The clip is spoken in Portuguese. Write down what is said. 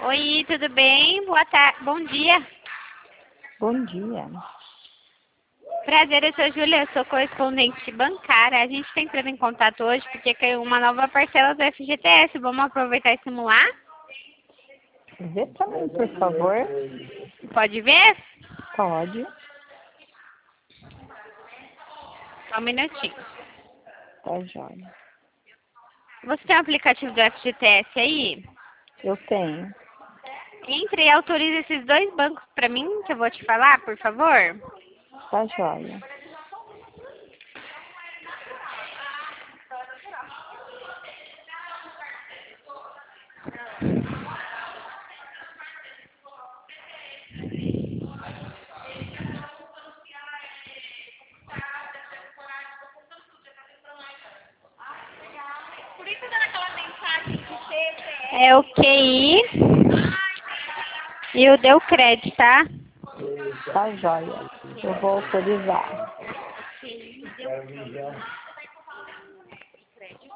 Oi, tudo bem? Boa tarde, bom dia. Bom dia. Prazer, eu sou a Júlia, eu sou correspondente bancária. A gente está entrando em contato hoje porque caiu uma nova parcela do FGTS. Vamos aproveitar e simular? Vê pra mim, por favor. Pode ver? Pode. Só um minutinho. Tá joia. Você tem o aplicativo do FGTS aí? Eu tenho. Entre e autorize esses dois bancos para mim, que eu vou te falar, por favor. Tá joia. É o QI e o deu crédito, tá? Tá joia. Eu vou autorizar.